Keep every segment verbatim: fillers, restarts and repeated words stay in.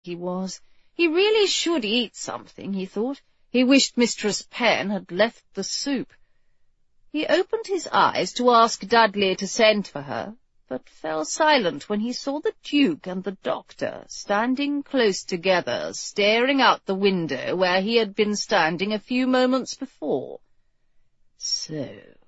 he was. He really should eat something, he thought. He wished Mistress Penn had left the soup. He opened his eyes to ask Dudley to send for her, but fell silent when he saw the Duke and the doctor standing close together, staring out the window where he had been standing a few moments before. "So,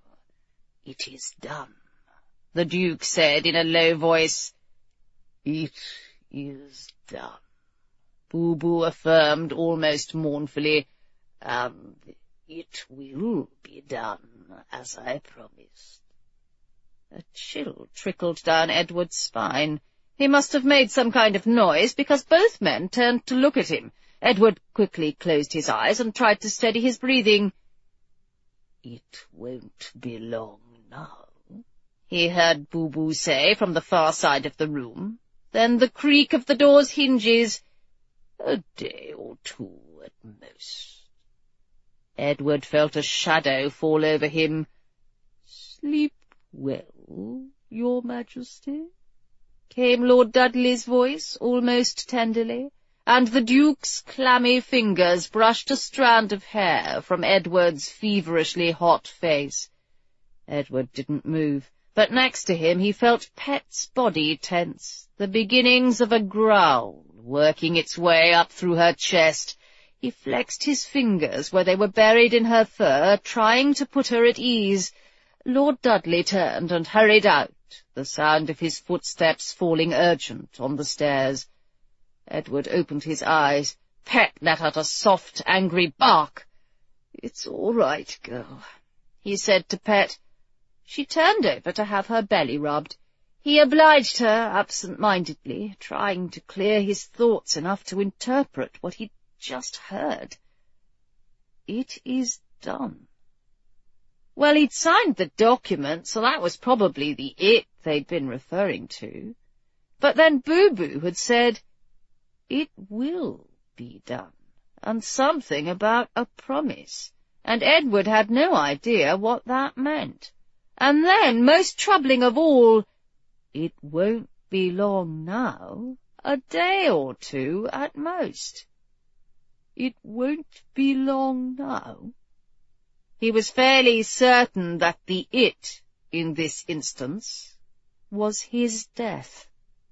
it is done," the Duke said in a low voice. "It is done," Boo Boo affirmed almost mournfully, "and it will be done, as I promised." A chill trickled down Edward's spine. He must have made some kind of noise, because both men turned to look at him. Edward quickly closed his eyes and tried to steady his breathing. "It won't be long now," he heard Boo Boo say from the far side of the room. Then the creak of the door's hinges. "A day or two at most." Edward felt a shadow fall over him. "Sleep well, Your Majesty?" came Lord Dudley's voice, almost tenderly, and the Duke's clammy fingers brushed a strand of hair from Edward's feverishly hot face. Edward didn't move, but next to him he felt Pet's body tense, the beginnings of a growl working its way up through her chest. He flexed his fingers where they were buried in her fur, trying to put her at ease. Lord Dudley turned and hurried out, the sound of his footsteps falling urgent on the stairs. Edward opened his eyes. Pet let out a soft, angry bark. "It's all right, girl," he said to Pet. She turned over to have her belly rubbed. He obliged her absent-mindedly, trying to clear his thoughts enough to interpret what he'd just heard. "It is done." Well, he'd signed the document, so that was probably the it they'd been referring to. But then Boo Boo had said, "It will be done," and something about a promise, and Edward had no idea what that meant. And then, most troubling of all, it won't be long now, a day or two at most. It won't be long now. He was fairly certain that the it, in this instance, was his death.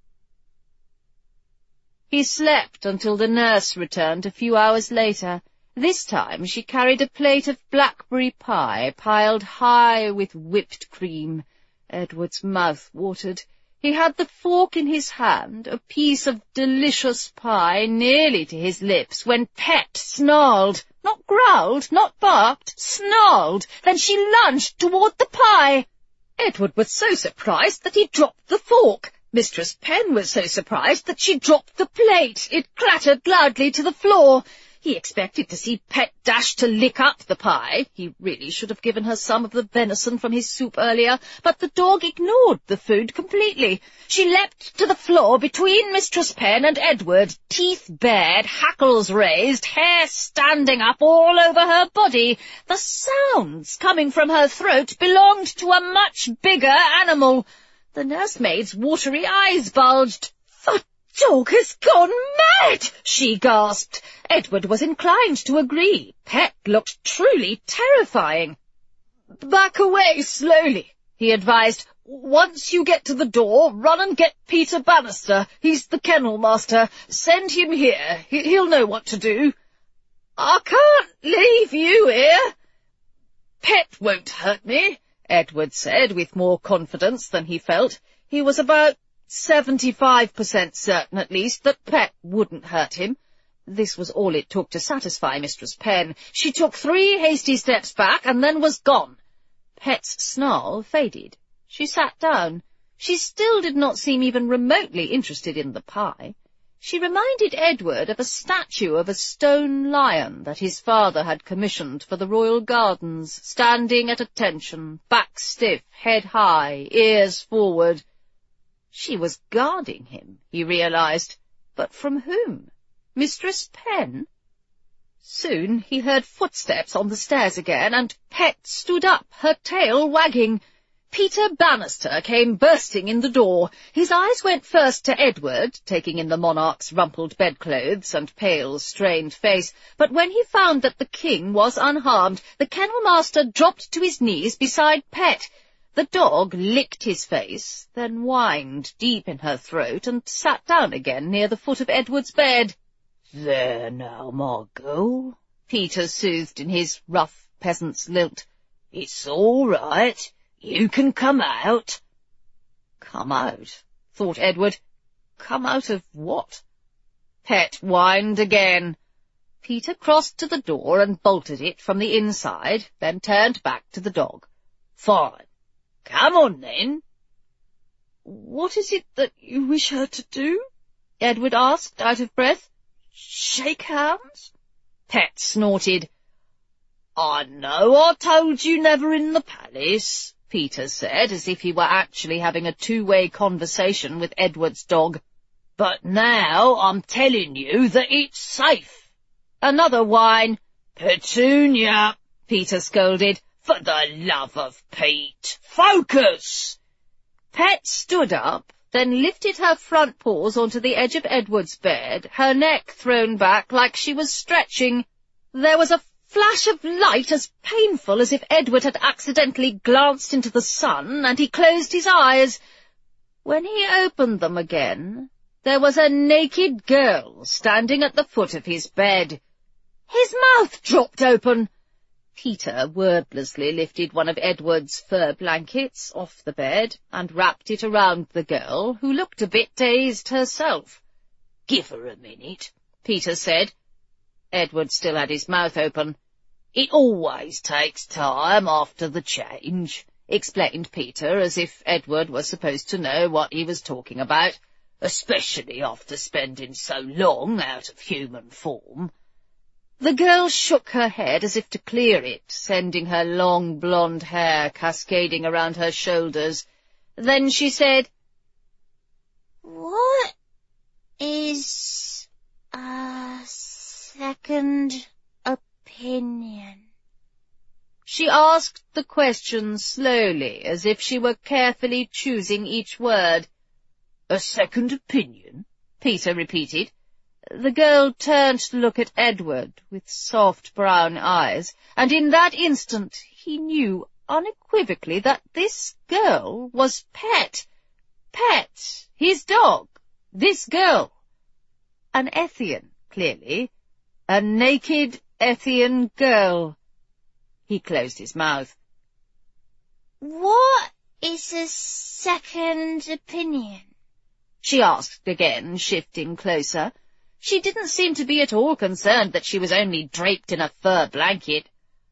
He slept until the nurse returned a few hours later. This time she carried a plate of blackberry pie piled high with whipped cream. Edward's mouth watered. He had the fork in his hand, a piece of delicious pie nearly to his lips, when Pet snarled. Not growled, not barked, snarled. Then she lunged toward the pie. Edward was so surprised that he dropped the fork. Mistress Penn was so surprised that she dropped the plate. It clattered loudly to the floor. He expected to see Pet dash to lick up the pie. He really should have given her some of the venison from his soup earlier, but the dog ignored the food completely. She leapt to the floor between Mistress Penn and Edward, teeth bared, hackles raised, hair standing up all over her body. The sounds coming from her throat belonged to a much bigger animal. The nursemaid's watery eyes bulged. "The dog has gone mad!" she gasped. Edward was inclined to agree. Pet looked truly terrifying. "Back away slowly," he advised. "Once you get to the door, run and get Peter Bannister. He's the kennel master. Send him here. He he'll know what to do." "I can't leave you here." "Pet won't hurt me," Edward said with more confidence than he felt. He was about seventy-five percent certain, at least, that Pet wouldn't hurt him. This was all it took to satisfy Mistress Penn. She took three hasty steps back and then was gone. Pet's snarl faded. She sat down. She still did not seem even remotely interested in the pie. She reminded Edward of a statue of a stone lion that his father had commissioned for the royal gardens, standing at attention, back stiff, head high, ears forward. She was guarding him, he realized. But from whom? Mistress Penn? Soon he heard footsteps on the stairs again, and Pet stood up, her tail wagging. Peter Bannister came bursting in the door. His eyes went first to Edward, taking in the monarch's rumpled bedclothes and pale, strained face, but when he found that the king was unharmed, the kennel-master dropped to his knees beside Pet. The dog licked his face, then whined deep in her throat and sat down again near the foot of Edward's bed. "There now, my girl," Peter soothed in his rough peasant's lilt. "It's all right. You can come out." Come out, thought Edward. Come out of what? Pet whined again. Peter crossed to the door and bolted it from the inside, then turned back to the dog. "Fine. Come on, then." "What is it that you wish her to do?" Edward asked, out of breath. "Shake hands?" Pet snorted. "I know I told you never in the palace," Peter said, as if he were actually having a two-way conversation with Edward's dog. "But now I'm telling you that it's safe." Another whine. "Petunia," Peter scolded, "for the love of Pete, focus!" Pet stood up, then lifted her front paws onto the edge of Edward's bed, her neck thrown back like she was stretching. There was a flash of light as painful as if Edward had accidentally glanced into the sun, and he closed his eyes. When he opened them again, there was a naked girl standing at the foot of his bed. His mouth dropped open. Peter wordlessly lifted one of Edward's fur blankets off the bed and wrapped it around the girl, who looked a bit dazed herself. "Give her a minute," Peter said. Edward still had his mouth open. "It always takes time after the change," explained Peter, as if Edward was supposed to know what he was talking about, "especially after spending so long out of human form." The girl shook her head as if to clear it, sending her long blonde hair cascading around her shoulders. Then she said, "What is a second opinion?" She asked the question slowly, as if she were carefully choosing each word. "A second opinion?" Peter repeated. The girl turned to look at Edward with soft brown eyes, and in that instant he knew unequivocally that this girl was Pet. Pet, his dog, this girl. An Ethian, clearly. A naked Ethian girl. He closed his mouth. "What is a second opinion?" she asked again, shifting closer. She didn't seem to be at all concerned that she was only draped in a fur blanket.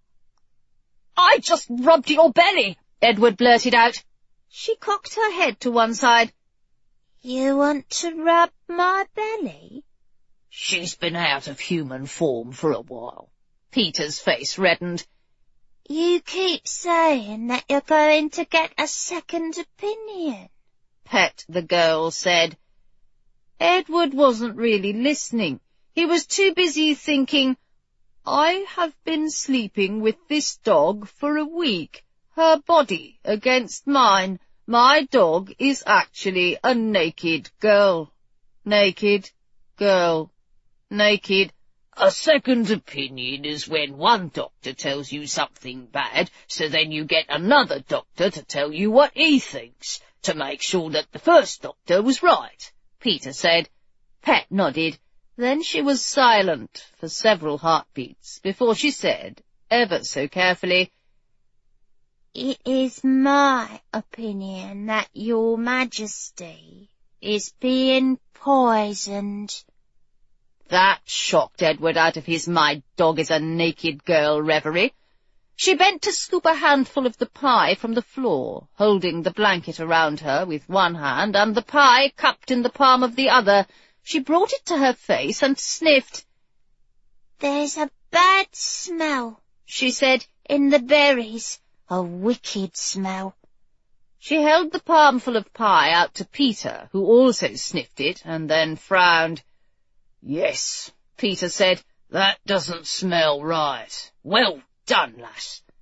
"I just rubbed your belly," Edward blurted out. She cocked her head to one side. "You want to rub my belly?" "She's been out of human form for a while." Peter's face reddened. "You keep saying that you're going to get a second opinion," Pet the girl said. Edward wasn't really listening. He was too busy thinking, "I have been sleeping with this dog for a week, her body against mine. My dog is actually a naked girl. Naked girl. Naked." "A second opinion is when one doctor tells you something bad, so then you get another doctor to tell you what he thinks, to make sure that the first doctor was right," Peter said. Pet nodded. Then she was silent for several heartbeats before she said, ever so carefully, "It is my opinion that your Majesty is being poisoned." That shocked Edward out of his "my dog is a naked girl" reverie. She bent to scoop a handful of the pie from the floor, holding the blanket around her with one hand and the pie cupped in the palm of the other. She brought it to her face and sniffed. "There's a bad smell," she said, "in the berries. A wicked smell." She held the palmful of pie out to Peter, who also sniffed it and then frowned. "Yes," Peter said, "that doesn't smell right. Well done, lass."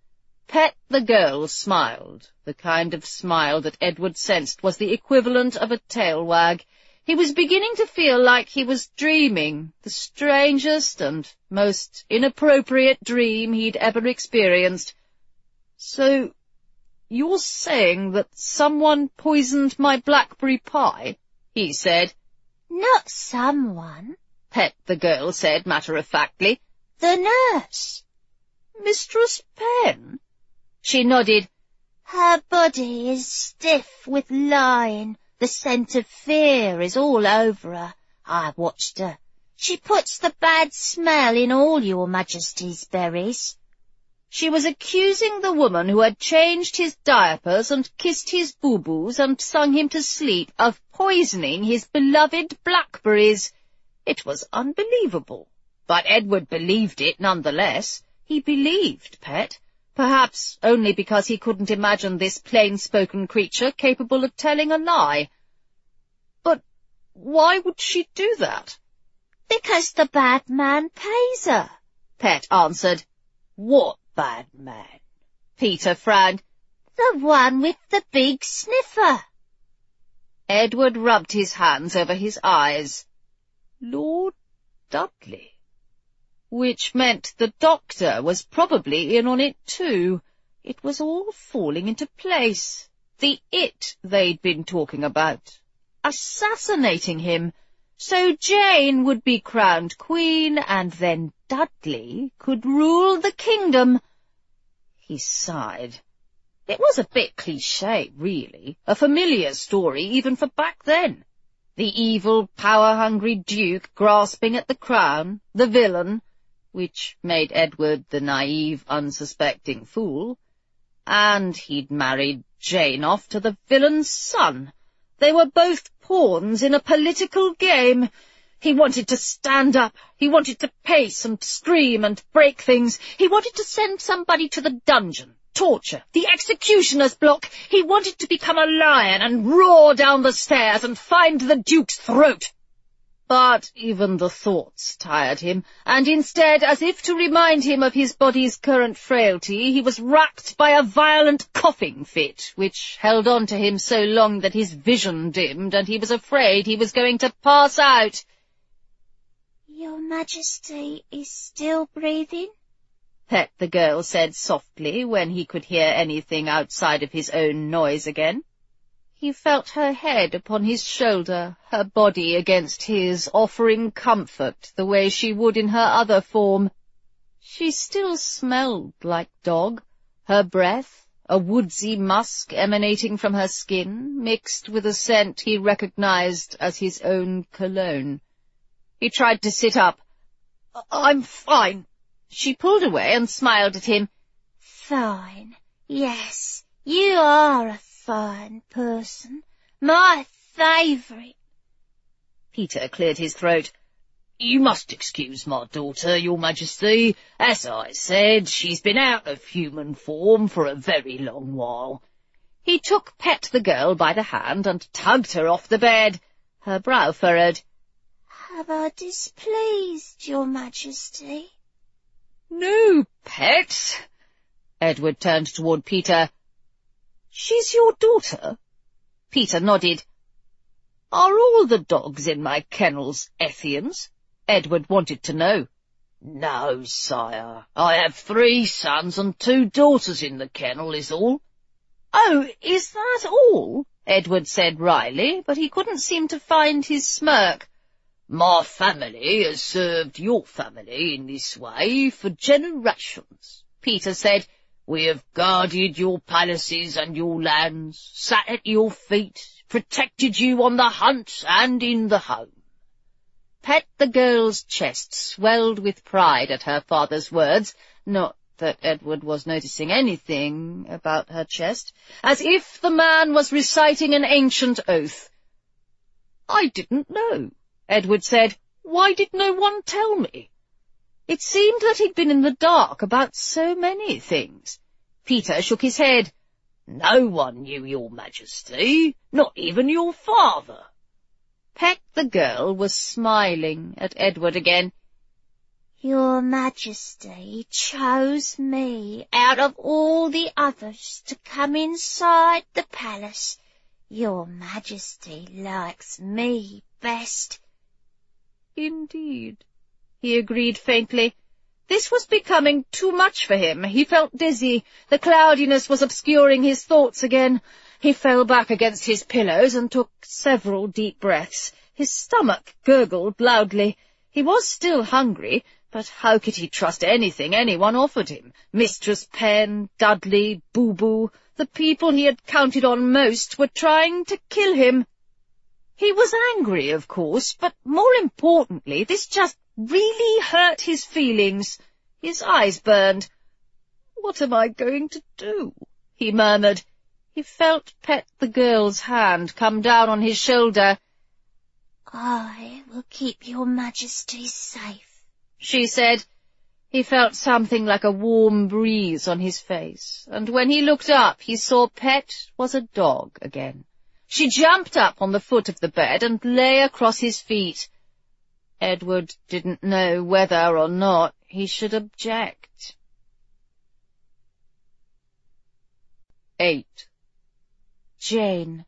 Pet the girl smiled, the kind of smile that Edward sensed was the equivalent of a tail wag. He was beginning to feel like he was dreaming, the strangest and most inappropriate dream he'd ever experienced. "So, you're saying that someone poisoned my blackberry pie?" he said. "Not someone," Pet the girl said matter-of-factly. "The nurse." "Mistress Penn?" She nodded. "Her body is stiff with lying. The scent of fear is all over her. I watched her. She puts the bad smell in all your Majesty's berries." She was accusing the woman who had changed his diapers and kissed his boo-boos and sung him to sleep of poisoning his beloved blackberries. It was unbelievable, but Edward believed it nonetheless. He believed Pet, perhaps only because he couldn't imagine this plain-spoken creature capable of telling a lie. But why would she do that? "Because the bad man pays her," Pet answered. "What bad man?" Peter frowned. "The one with the big sniffer." Edward rubbed his hands over his eyes. Lord Dudley. Which meant the doctor was probably in on it too. It was all falling into place. The it they'd been talking about. Assassinating him. So Jane would be crowned queen, and then Dudley could rule the kingdom. He sighed. It was a bit cliché, really, a familiar story even for back then. The evil, power-hungry duke grasping at the crown, the villain, which made Edward the naive, unsuspecting fool, and he'd married Jane off to the villain's son. They were both pawns in a political game. He wanted to stand up. He wanted to pace and scream and break things. He wanted to send somebody to the dungeon, torture, the executioner's block. He wanted to become a lion and roar down the stairs and find the Duke's throat. But even the thoughts tired him, and instead, as if to remind him of his body's current frailty, he was racked by a violent coughing fit, which held on to him so long that his vision dimmed, and he was afraid he was going to pass out. "Your Majesty is still breathing?" Pet the girl said softly, when he could hear anything outside of his own noise again. He felt her head upon his shoulder, her body against his, offering comfort the way she would in her other form. She still smelled like dog, her breath, a woodsy musk emanating from her skin, mixed with a scent he recognized as his own cologne. He tried to sit up. "I'm fine." She pulled away and smiled at him. "Fine. Yes, you are a fine person. My favourite." Peter cleared his throat. "You must excuse my daughter, Your Majesty. As I said, she's been out of human form for a very long while." He took Pet the girl by the hand and tugged her off the bed. Her brow furrowed. "Have I displeased Your Majesty?" "No, Pet." Edward turned toward Peter. "She's your daughter?" Peter nodded. "Are all the dogs in my kennels Ethians?" Edward wanted to know. "No, sire. I have three sons and two daughters in the kennel, is all." "Oh, is that all?" Edward said wryly, but he couldn't seem to find his smirk. "My family has served your family in this way for generations," Peter said. "We have guarded your palaces and your lands, sat at your feet, protected you on the hunt and in the home." Pet the girl's chest swelled with pride at her father's words, not that Edward was noticing anything about her chest, as if the man was reciting an ancient oath. "I didn't know," Edward said. "Why did no one tell me?" It seemed that he'd been in the dark about so many things. Peter shook his head. "No one knew, Your Majesty, not even your father." Pet the girl was smiling at Edward again. Your Majesty chose me out of all the others to come inside the palace. Your Majesty likes me best. Indeed, he agreed faintly. This was becoming too much for him. He felt dizzy. The cloudiness was obscuring his thoughts again. He fell back against his pillows and took several deep breaths. His stomach gurgled loudly. He was still hungry, but how could he trust anything anyone offered him? Mistress Penn, Dudley, Boo-Boo, the people he had counted on most, were trying to kill him. He was angry, of course, but more importantly, this just really hurt his feelings. His eyes burned. "What am I going to do?" he murmured. He felt Pet the girl's hand come down on his shoulder. "I will keep your Majesty safe," she said. He felt something like a warm breeze on his face, and when he looked up he saw Pet was a dog again. She jumped up on the foot of the bed and lay across his feet. Edward didn't know whether or not he should object. Eight. Jane.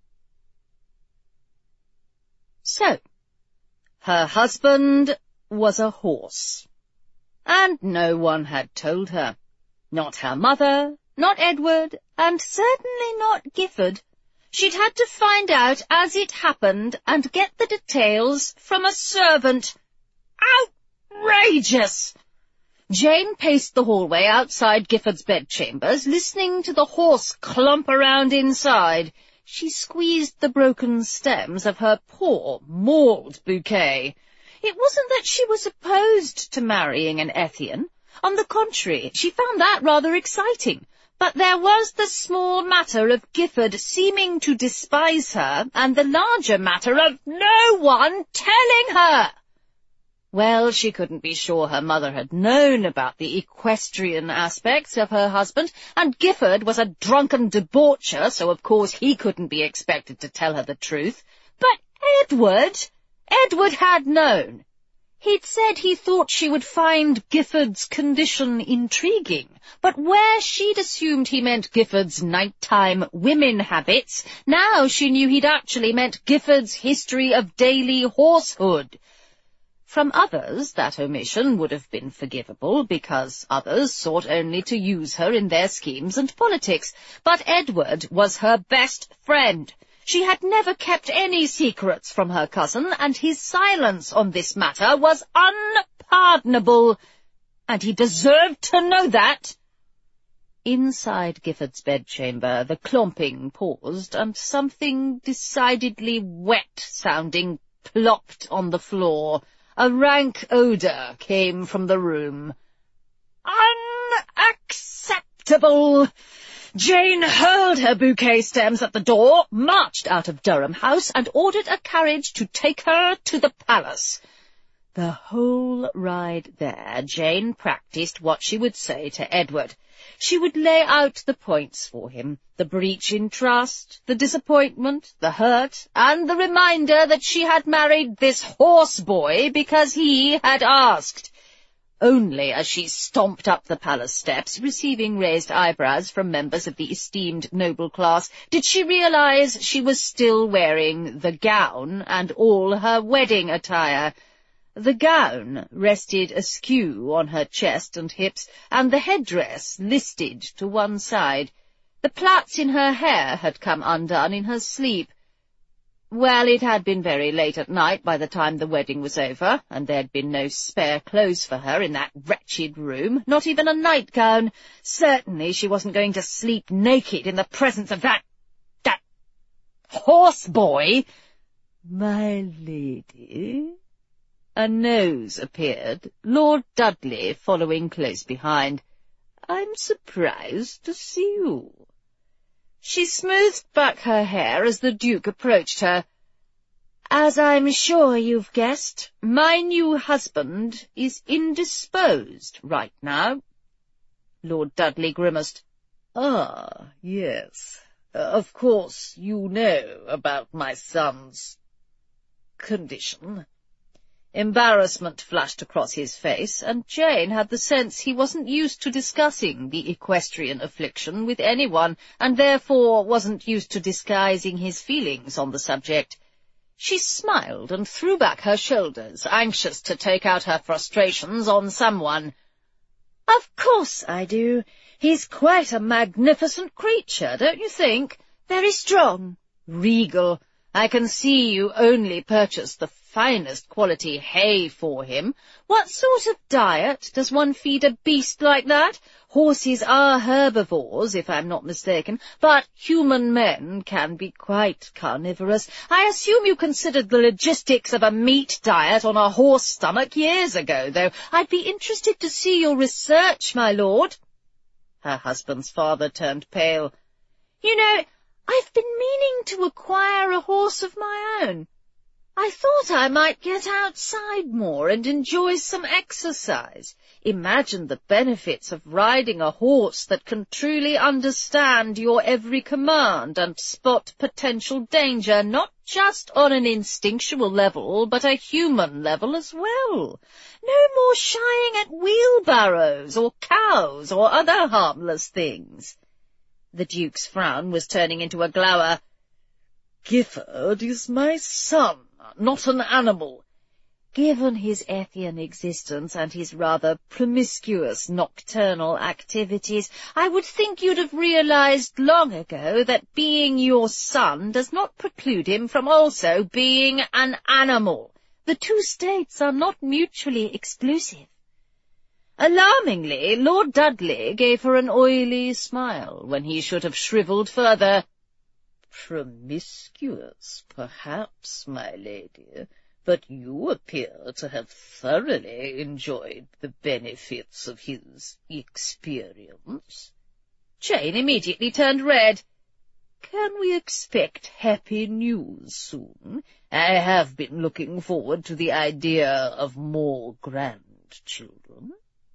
So, her husband was a horse, and no one had told her. Not her mother, not Edward, and certainly not Gifford. She'd had to find out as it happened and get the details from a servant. Outrageous! Jane paced the hallway outside Gifford's bedchambers, listening to the horse clomp around inside. She squeezed the broken stems of her poor, mauled bouquet. It wasn't that she was opposed to marrying an Ethian. On the contrary, she found that rather exciting. But there was the small matter of Gifford seeming to despise her, and the larger matter of no one telling her. Well, she couldn't be sure her mother had known about the equestrian aspects of her husband, and Gifford was a drunken debaucher, so of course he couldn't be expected to tell her the truth. But Edward, Edward had known. He'd said he thought she would find Gifford's condition intriguing, but where she'd assumed he meant Gifford's nighttime women habits, now she knew he'd actually meant Gifford's history of daily horsehood. From others, that omission would have been forgivable, because others sought only to use her in their schemes and politics. But Edward was her best friend. She had never kept any secrets from her cousin, and his silence on this matter was unpardonable, and he deserved to know that. Inside Gifford's bedchamber the clomping paused, and something decidedly wet-sounding plopped on the floor. A rank odour came from the room. Unacceptable! Jane hurled her bouquet stems at the door, marched out of Durham House, and ordered a carriage to take her to the palace. The whole ride there, Jane practised what she would say to Edward. She would lay out the points for him, the breach in trust, the disappointment, the hurt, and the reminder that she had married this horse-boy because he had asked. Only as she stomped up the palace steps, receiving raised eyebrows from members of the esteemed noble class, did she realize she was still wearing the gown and all her wedding attire. The gown rested askew on her chest and hips, and the headdress listed to one side. The plaits in her hair had come undone in her sleep. Well, it had been very late at night by the time the wedding was over, and there'd been no spare clothes for her in that wretched room, not even a nightgown. Certainly she wasn't going to sleep naked in the presence of that... that... horse-boy. My lady... A nose appeared, Lord Dudley following close behind. I'm surprised to see you. She smoothed back her hair as the Duke approached her. As I'm sure you've guessed, my new husband is indisposed right now. Lord Dudley grimaced. Ah, yes. Uh, of course you know about my son's condition. Embarrassment flashed across his face, and Jane had the sense he wasn't used to discussing the equestrian affliction with anyone, and therefore wasn't used to disguising his feelings on the subject. She smiled and threw back her shoulders, anxious to take out her frustrations on someone. "Of course I do. He's quite a magnificent creature, don't you think? Very strong, regal. I can see you only purchased the finest quality hay for him. What sort of diet does one feed a beast like that? Horses are herbivores, if I'm not mistaken, but human men can be quite carnivorous. I assume you considered the logistics of a meat diet on a horse stomach years ago, though. I'd be interested to see your research, my lord." Her husband's father turned pale. "You know, I've been meaning to acquire a horse of my own. I thought I might get outside more and enjoy some exercise. Imagine the benefits of riding a horse that can truly understand your every command and spot potential danger, not just on an instinctual level, but a human level as well. No more shying at wheelbarrows or cows or other harmless things." The Duke's frown was turning into a glower. "Gifford is my son, not an animal. Given his Ethian existence and his rather promiscuous nocturnal activities, I would think you'd have realized long ago that being your son does not preclude him from also being an animal. The two states are not mutually exclusive." Alarmingly, Lord Dudley gave her an oily smile when he should have shrivelled further. "Promiscuous, perhaps, my lady, but you appear to have thoroughly enjoyed the benefits of his experience." Jane immediately turned red. "Can we expect happy news soon? I have been looking forward to the idea of more grandchildren."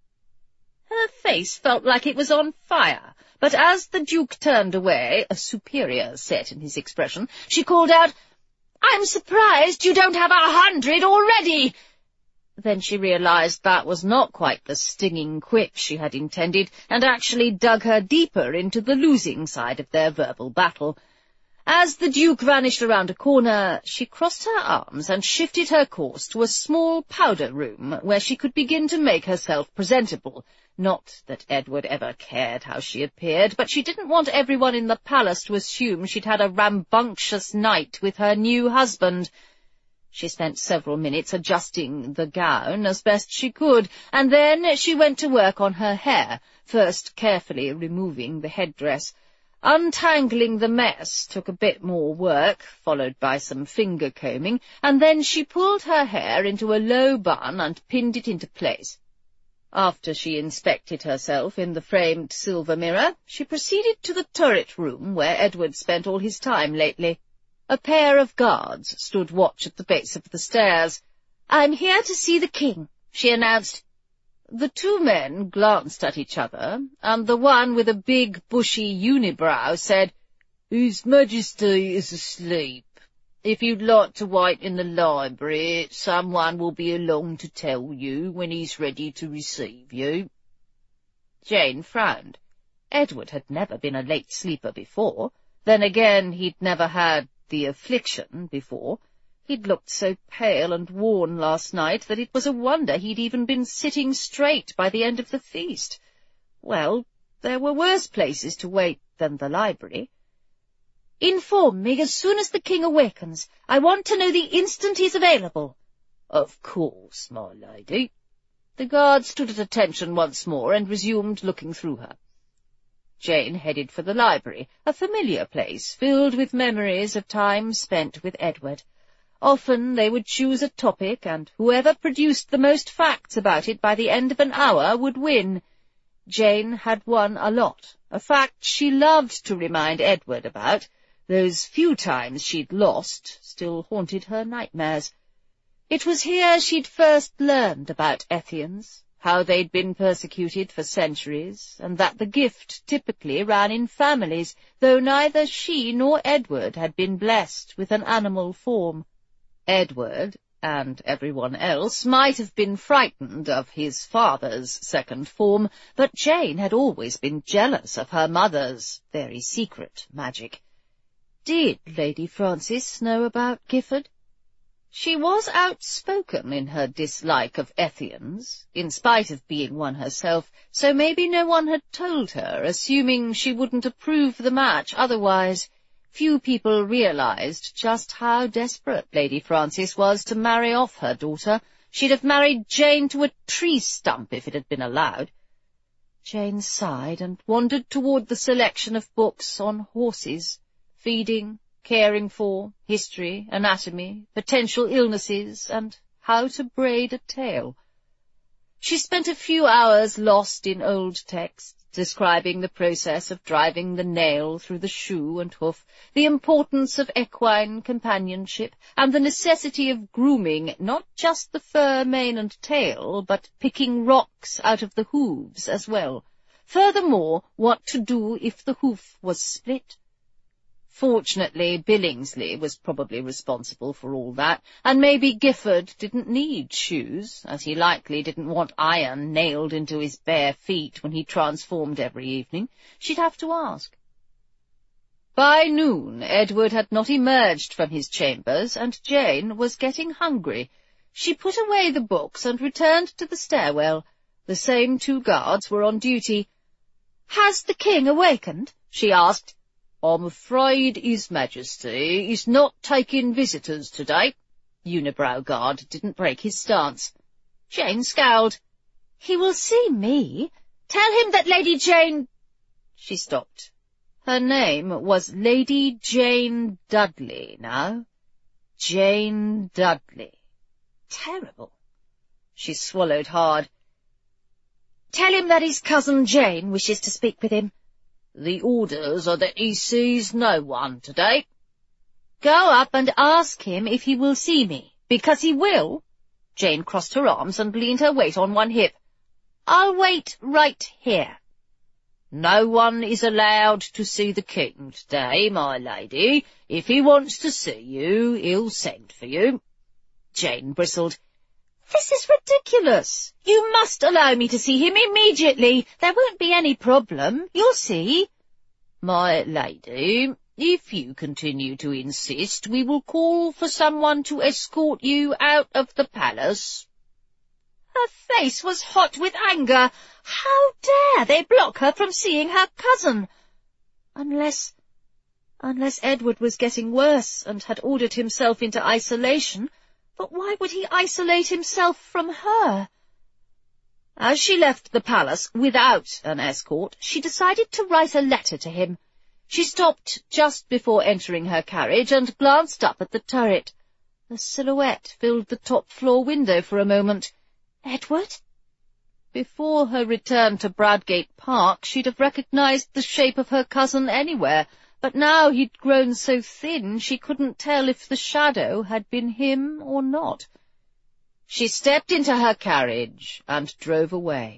Her face felt like it was on fire, but as the Duke turned away, a superior set in his expression, she called out, "I'm surprised you don't have a hundred already!" Then she realized that was not quite the stinging quip she had intended, and actually dug her deeper into the losing side of their verbal battle. As the Duke vanished around a corner, she crossed her arms and shifted her course to a small powder room where she could begin to make herself presentable. Not that Edward ever cared how she appeared, but she didn't want everyone in the palace to assume she'd had a rambunctious night with her new husband. She spent several minutes adjusting the gown as best she could, and then she went to work on her hair, first carefully removing the headdress. Untangling the mess took a bit more work, followed by some finger-combing, and then she pulled her hair into a low bun and pinned it into place. After she inspected herself in the framed silver mirror, she proceeded to the turret room where Edward spent all his time lately. A pair of guards stood watch at the base of the stairs. "I'm here to see the king," she announced. The two men glanced at each other, and the one with a big, bushy unibrow said, "His Majesty is asleep. If you'd like to wait in the library, someone will be along to tell you when he's ready to receive you." Jane frowned. Edward had never been a late sleeper before. Then again, he'd never had the affliction before. He'd looked so pale and worn last night that it was a wonder he'd even been sitting straight by the end of the feast. Well, there were worse places to wait than the library. "Inform me as soon as the king awakens. I want to know the instant he's available." "Of course, my lady." The guard stood at attention once more and resumed looking through her. Jane headed for the library, a familiar place filled with memories of time spent with Edward. Often they would choose a topic, and whoever produced the most facts about it by the end of an hour would win. Jane had won a lot, a fact she loved to remind Edward about. Those few times she'd lost still haunted her nightmares. It was here she'd first learned about Ethians, how they'd been persecuted for centuries, and that the gift typically ran in families, though neither she nor Edward had been blessed with an animal form. Edward, and everyone else might have been frightened of his father's second form, but Jane had always been jealous of her mother's very secret magic. Did Lady Frances know about Gifford? She was outspoken in her dislike of Ethians, in spite of being one herself, so maybe no one had told her, assuming she wouldn't approve the match otherwise. Few people realized just how desperate Lady Frances was to marry off her daughter. She'd have married Jane to a tree stump if it had been allowed. Jane sighed and wandered toward the selection of books on horses, feeding, caring for, history, anatomy, potential illnesses, and how to braid a tail. She spent a few hours lost in old texts, describing the process of driving the nail through the shoe and hoof, the importance of equine companionship, and the necessity of grooming not just the fur, mane, and tail, but picking rocks out of the hooves as well. Furthermore, what to do if the hoof was split. Fortunately, Billingsley was probably responsible for all that, and maybe Gifford didn't need shoes, as he likely didn't want iron nailed into his bare feet when he transformed every evening. She'd have to ask. By noon, Edward had not emerged from his chambers, and Jane was getting hungry. She put away the books and returned to the stairwell. The same two guards were on duty. "Has the king awakened?" she asked. "I'm afraid His Majesty is not taking visitors today." Unibrow Guard didn't break his stance. Jane scowled. "He will see me. Tell him that Lady Jane—" She stopped. Her name was Lady Jane Dudley now. Jane Dudley. Terrible. She swallowed hard. "Tell him that his cousin Jane wishes to speak with him." "The orders are that he sees no one today." "Go up and ask him if he will see me, because he will." Jane crossed her arms and leaned her weight on one hip. "I'll wait right here." "No one is allowed to see the king today, my lady. If he wants to see you, he'll send for you." Jane bristled. "This is ridiculous. You must allow me to see him immediately. There won't be any problem. You'll see." "My lady, if you continue to insist, we will call for someone to escort you out of the palace." Her face was hot with anger. How dare they block her from seeing her cousin? Unless... unless Edward was getting worse and had ordered himself into isolation. But why would he isolate himself from her? As she left the palace without an escort, she decided to write a letter to him. She stopped just before entering her carriage and glanced up at the turret. A silhouette filled the top-floor window for a moment. Edward? Before her return to Bradgate Park, she'd have recognized the shape of her cousin anywhere, but now he'd grown so thin she couldn't tell if the shadow had been him or not. She stepped into her carriage and drove away.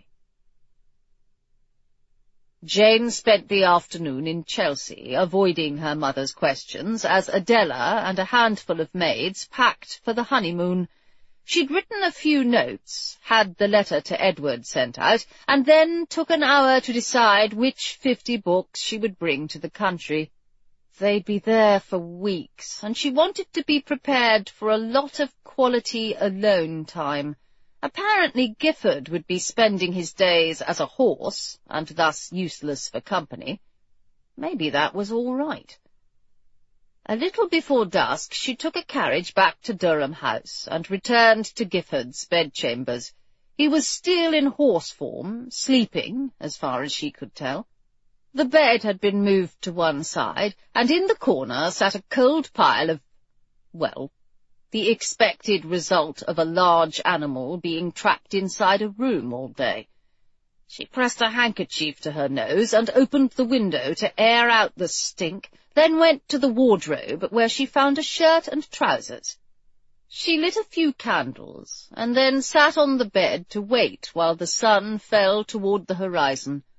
Jane spent the afternoon in Chelsea, avoiding her mother's questions, as Adela and a handful of maids packed for the honeymoon. She'd written a few notes, had the letter to Edward sent out, and then took an hour to decide which fifty books she would bring to the country. They'd be there for weeks, and she wanted to be prepared for a lot of quality alone time. Apparently Gifford would be spending his days as a horse, and thus useless for company. Maybe that was all right. A little before dusk she took a carriage back to Durham House, and returned to Gifford's bedchambers. He was still in horse form, sleeping, as far as she could tell. The bed had been moved to one side, and in the corner sat a cold pile of, well, the expected result of a large animal being trapped inside a room all day. She pressed a handkerchief to her nose and opened the window to air out the stink, then went to the wardrobe, where she found a shirt and trousers. She lit a few candles, and then sat on the bed to wait while the sun fell toward the horizon.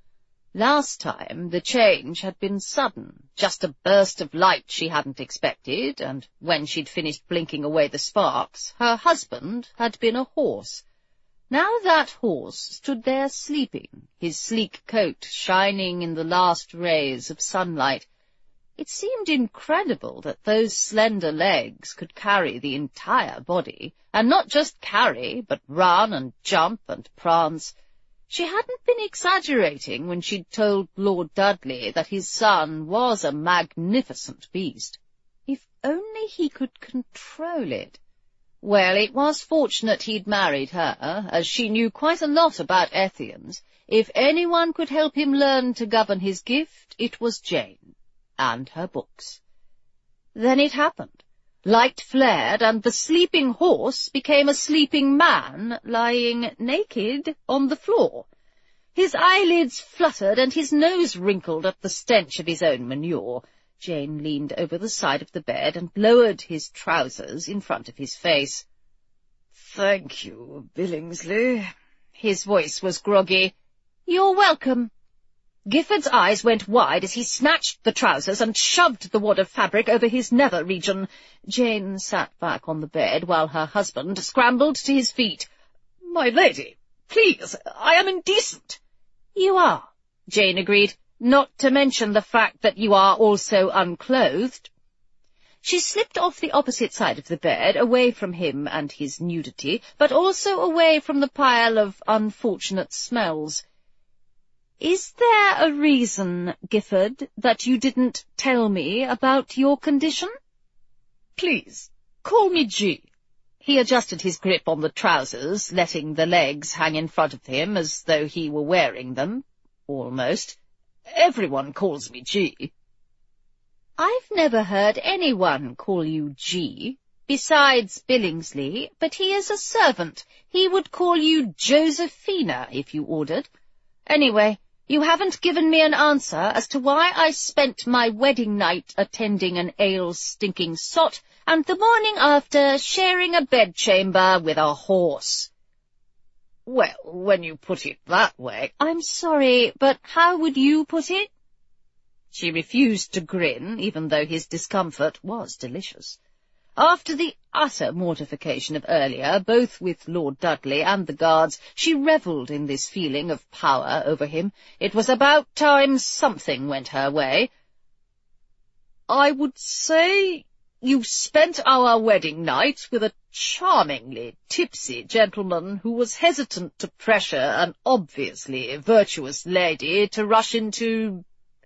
Last time the change had been sudden, just a burst of light she hadn't expected, and when she'd finished blinking away the sparks, her husband had been a horse. Now that horse stood there sleeping, his sleek coat shining in the last rays of sunlight. It seemed incredible that those slender legs could carry the entire body, and not just carry, but run and jump and prance. She hadn't been exaggerating when she'd told Lord Dudley that his son was a magnificent beast. If only he could control it. Well, it was fortunate he'd married her, as she knew quite a lot about Ethians. If anyone could help him learn to govern his gift, it was Jane, and her books. Then it happened. Light flared, and the sleeping horse became a sleeping man, lying naked on the floor. His eyelids fluttered, and his nose wrinkled at the stench of his own manure. Jane leaned over the side of the bed and lowered his trousers in front of his face. "Thank you, Billingsley." His voice was groggy. "You're welcome." Gifford's eyes went wide as he snatched the trousers and shoved the wad of fabric over his nether region. Jane sat back on the bed while her husband scrambled to his feet. "My lady, please, I am indecent." "You are," Jane agreed, "not to mention the fact that you are also unclothed." She slipped off the opposite side of the bed, away from him and his nudity, but also away from the pile of unfortunate smells. "Is there a reason, Gifford, that you didn't tell me about your condition?" "Please, call me G." He adjusted his grip on the trousers, letting the legs hang in front of him as though he were wearing them. Almost. "Everyone calls me G." "I've never heard anyone call you G, besides Billingsley, but he is a servant. He would call you Josephina if you ordered. Anyway, you haven't given me an answer as to why I spent my wedding night attending an ale-stinking sot, and the morning after sharing a bedchamber with a horse." "Well, when you put it that way—" "I'm sorry, but how would you put it?" She refused to grin, even though his discomfort was delicious. After the utter mortification of earlier, both with Lord Dudley and the guards, she revelled in this feeling of power over him. It was about time something went her way. "I would say you spent our wedding night with a charmingly tipsy gentleman who was hesitant to pressure an obviously virtuous lady to rush into—"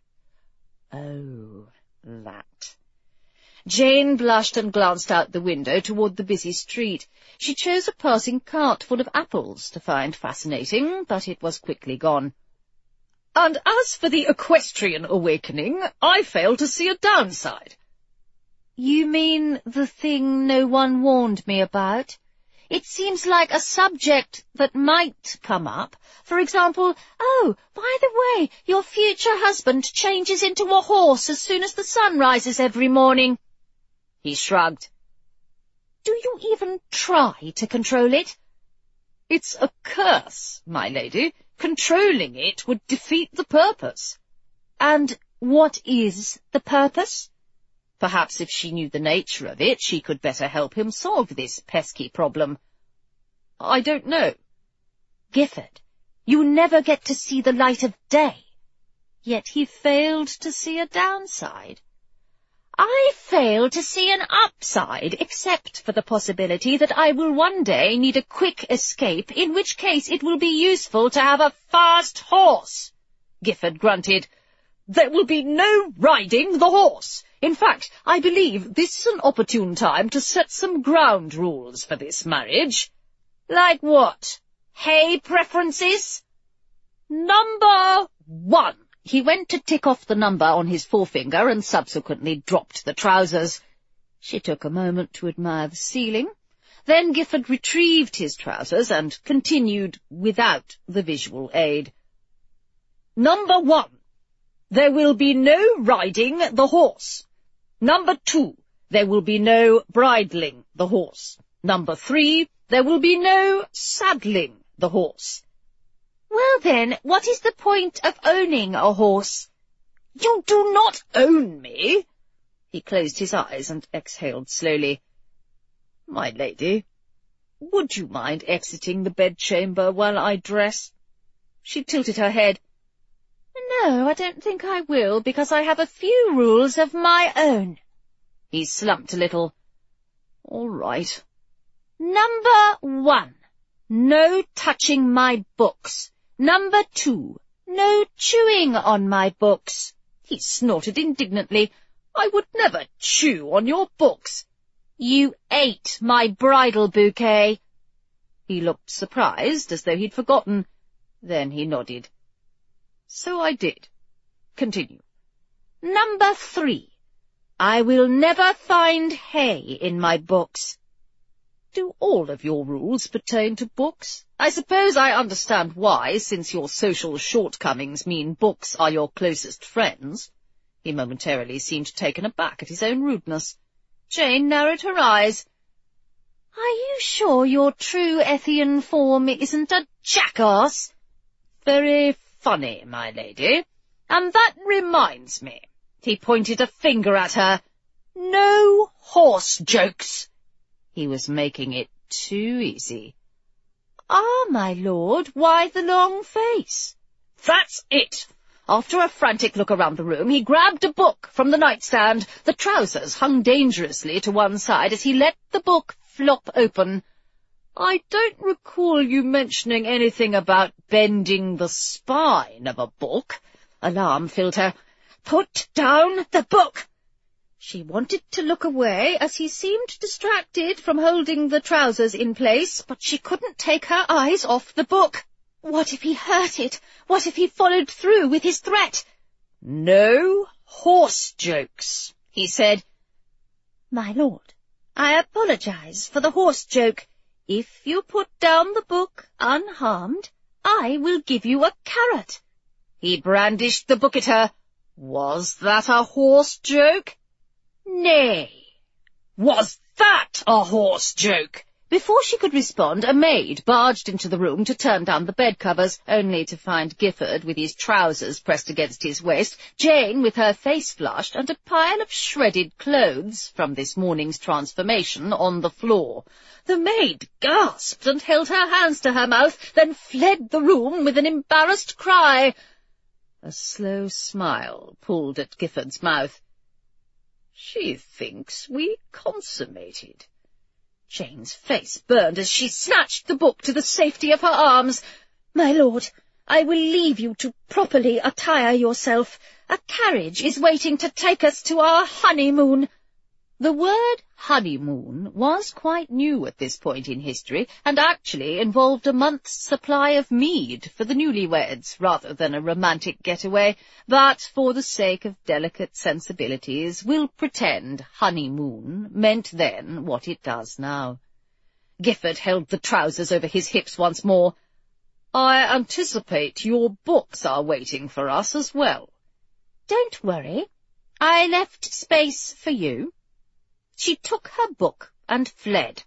"Oh, that." Jane blushed and glanced out the window toward the busy street. She chose a passing cart full of apples to find fascinating, but it was quickly gone. "And as for the equestrian awakening, I fail to see a downside." "You mean the thing no one warned me about? It seems like a subject that might come up. For example, oh, by the way, your future husband changes into a horse as soon as the sun rises every morning." He shrugged. "Do you even try to control it?" "It's a curse, my lady. Controlling it would defeat the purpose." "And what is the purpose?" Perhaps if she knew the nature of it, she could better help him solve this pesky problem. "I don't know." "Gifford, you never get to see the light of day." Yet he failed to see a downside. "I fail to see an upside, except for the possibility that I will one day need a quick escape, in which case it will be useful to have a fast horse." Gifford grunted. "There will be no riding the horse. In fact, I believe this is an opportune time to set some ground rules for this marriage." "Like what? Hay preferences?" "Number one." He went to tick off the number on his forefinger and subsequently dropped the trousers. She took a moment to admire the ceiling. Then Gifford retrieved his trousers and continued without the visual aid. "Number one, there will be no riding the horse. Number two, there will be no bridling the horse. Number three, there will be no saddling the horse." "Well, Well then, what is the point of owning a horse? You do not own me. He closed his eyes and exhaled slowly. My lady, would you mind exiting the bedchamber while I dress? She tilted her head. No, I don't think I will, because I have a few rules of my own. He slumped a little. All right. Number one, no touching my books. Number two, no chewing on my books. He snorted indignantly. I would never chew on your books. You ate my bridal bouquet. He looked surprised, as though he'd forgotten. Then he nodded. So I did. Continue. Number three, I will never find hay in my books. Do all of your rules pertain to books? I suppose I understand why, since your social shortcomings mean books are your closest friends. He momentarily seemed taken aback at his own rudeness. Jane narrowed her eyes. Are you sure your true Ethian form isn't a jackass? Very funny, my lady. And that reminds me. He pointed a finger at her. No horse jokes. He was making it too easy. Ah, my lord, why the long face? That's it. After a frantic look around the room, he grabbed a book from the nightstand. The trousers hung dangerously to one side as he let the book flop open. I don't recall you mentioning anything about bending the spine of a book. Alarm filled her. Put down the book! She wanted to look away, as he seemed distracted from holding the trousers in place, but she couldn't take her eyes off the book. What if he hurt it? What if he followed through with his threat? No horse jokes, he said. My lord, I apologize for the horse joke. If you put down the book unharmed, I will give you a carrot. He brandished the book at her. Was that a horse joke? Nay. Was that a horse joke? Before she could respond, a maid barged into the room to turn down the bed-covers, only to find Gifford with his trousers pressed against his waist, Jane with her face flushed, and a pile of shredded clothes from this morning's transformation on the floor. The maid gasped and held her hands to her mouth, then fled the room with an embarrassed cry. A slow smile pulled at Gifford's mouth. She thinks we consummated. Jane's face burned as she snatched the book to the safety of her arms. My lord, I will leave you to properly attire yourself. A carriage is waiting to take us to our honeymoon. The word honeymoon was quite new at this point in history, and actually involved a month's supply of mead for the newlyweds, rather than a romantic getaway, but for the sake of delicate sensibilities, we'll pretend honeymoon meant then what it does now. Gifford held the trousers over his hips once more. I anticipate your books are waiting for us as well. Don't worry. I left space for you. She took her book and fled.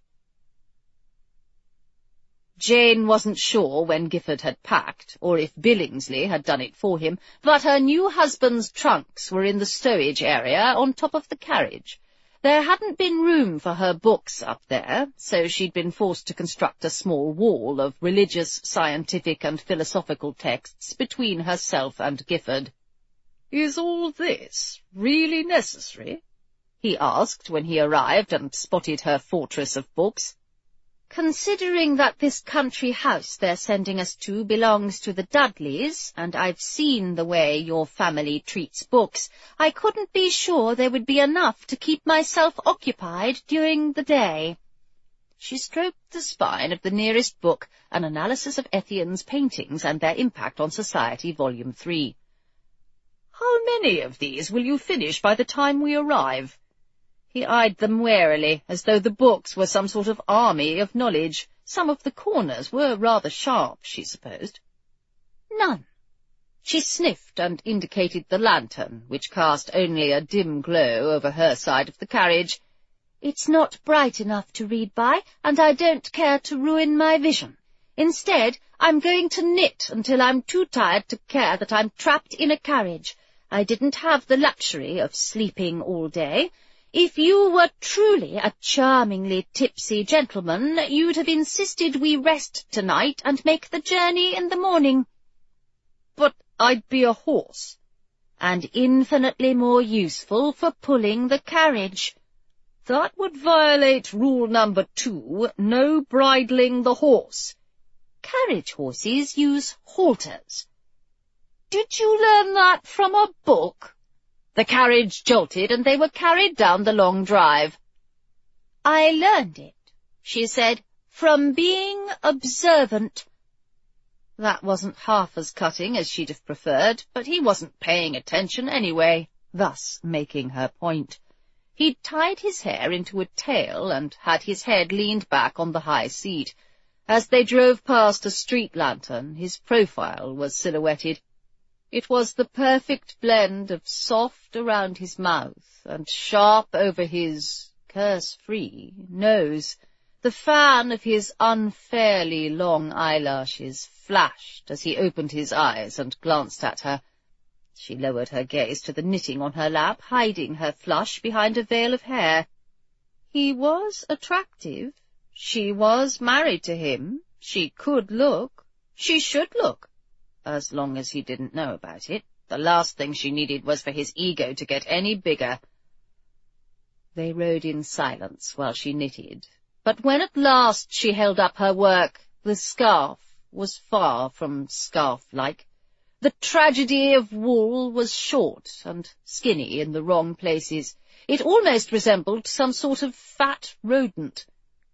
Jane wasn't sure when Gifford had packed, or if Billingsley had done it for him, but her new husband's trunks were in the stowage area on top of the carriage. There hadn't been room for her books up there, so she'd been forced to construct a small wall of religious, scientific and philosophical texts between herself and Gifford. Is all this really necessary? He asked when he arrived and spotted her fortress of books. Considering that this country house they're sending us to belongs to the Dudleys, and I've seen the way your family treats books, I couldn't be sure there would be enough to keep myself occupied during the day. She stroked the spine of the nearest book, An Analysis of Ethian's Paintings and Their Impact on Society, Volume three. How many of these will you finish by the time we arrive? He eyed them warily, as though the books were some sort of army of knowledge. Some of the corners were rather sharp, she supposed. None. She sniffed and indicated the lantern, which cast only a dim glow over her side of the carriage. It's not bright enough to read by, and I don't care to ruin my vision. Instead, I'm going to knit until I'm too tired to care that I'm trapped in a carriage. I didn't have the luxury of sleeping all day. If you were truly a charmingly tipsy gentleman, you'd have insisted we rest tonight and make the journey in the morning. But I'd be a horse, and infinitely more useful for pulling the carriage. That would violate rule number two, no bridling the horse. Carriage horses use halters. Did you learn that from a book? The carriage jolted, and they were carried down the long drive. I learned it, she said, from being observant. That wasn't half as cutting as she'd have preferred, but he wasn't paying attention anyway, thus making her point. He'd tied his hair into a tail and had his head leaned back on the high seat. As they drove past a street lantern, his profile was silhouetted. It was the perfect blend of soft around his mouth and sharp over his curse-free nose. The fan of his unfairly long eyelashes flashed as he opened his eyes and glanced at her. She lowered her gaze to the knitting on her lap, hiding her flush behind a veil of hair. He was attractive. She was married to him. She could look. She should look. As long as he didn't know about it. The last thing she needed was for his ego to get any bigger. They rode in silence while she knitted. But when at last she held up her work, the scarf was far from scarf-like. The tragedy of wool was short and skinny in the wrong places. It almost resembled some sort of fat rodent.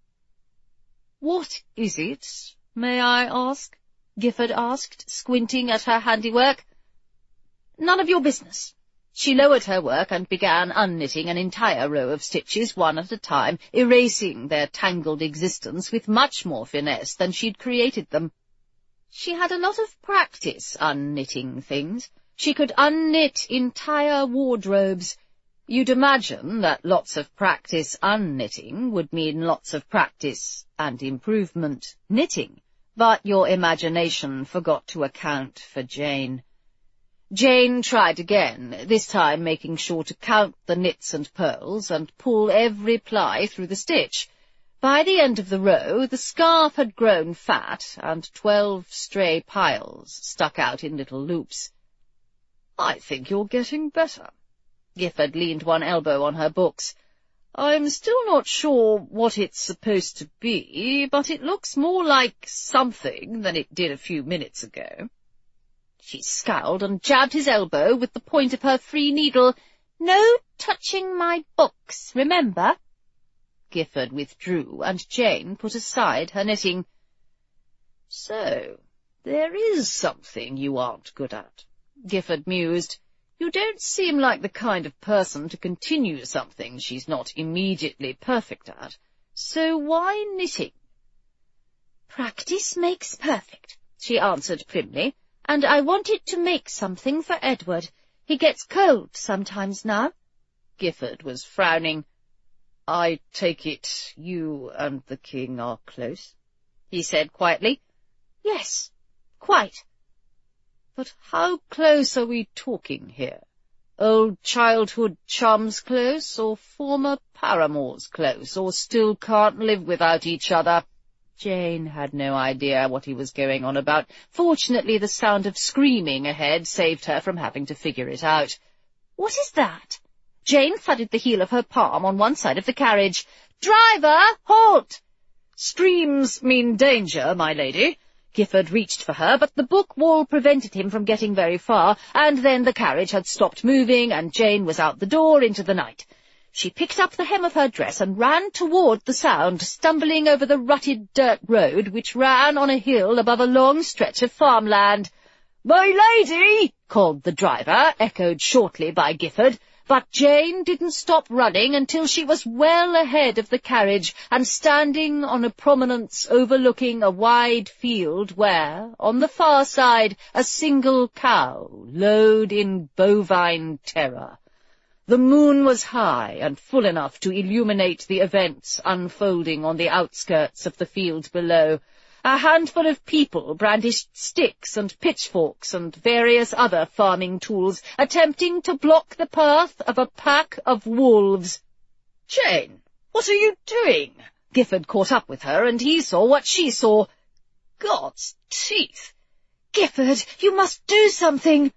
"What is it, may I ask?" Gifford asked, squinting at her handiwork. "None of your business." She lowered her work and began unknitting an entire row of stitches, one at a time, erasing their tangled existence with much more finesse than she'd created them. She had a lot of practice unknitting things. She could unknit entire wardrobes. You'd imagine that lots of practice unknitting would mean lots of practice and improvement knitting, but your imagination forgot to account for Jane. Jane tried again, this time making sure to count the knits and purls and pull every ply through the stitch. By the end of the row, the scarf had grown fat, and twelve stray piles stuck out in little loops. "I think you're getting better." Gifford leaned one elbow on her books. "I'm still not sure what it's supposed to be, but it looks more like something than it did a few minutes ago." She scowled and jabbed his elbow with the point of her free needle. "No touching my books, remember?" Gifford withdrew, and Jane put aside her knitting. "So, there is something you aren't good at," Gifford mused. "You don't seem like the kind of person to continue something she's not immediately perfect at. So why knitting?" "Practice makes perfect," she answered primly, "and I wanted to make something for Edward. He gets cold sometimes now." Gifford was frowning. "I take it you and the king are close?" he said quietly. "Yes, quite." "But how close are we talking here? Old childhood chums close, or former paramours close, or still can't live without each other?" Jane had no idea what he was going on about. Fortunately, the sound of screaming ahead saved her from having to figure it out. "What is that?" Jane thudded the heel of her palm on one side of the carriage. "Driver, halt!" "Screams mean danger, my lady." Gifford reached for her, but the book wall prevented him from getting very far, and then the carriage had stopped moving, and Jane was out the door into the night. She picked up the hem of her dress and ran toward the sound, stumbling over the rutted dirt road which ran on a hill above a long stretch of farmland. "My lady!" called the driver, echoed shortly by Gifford. But Jane didn't stop running until she was well ahead of the carriage and standing on a prominence overlooking a wide field where, on the far side, a single cow lowed in bovine terror. The moon was high and full enough to illuminate the events unfolding on the outskirts of the field below. A handful of people brandished sticks and pitchforks and various other farming tools, attempting to block the path of a pack of wolves. "Jane, what are you doing?" Gifford caught up with her, and he saw what she saw. God's teeth! "Gifford, you must do something."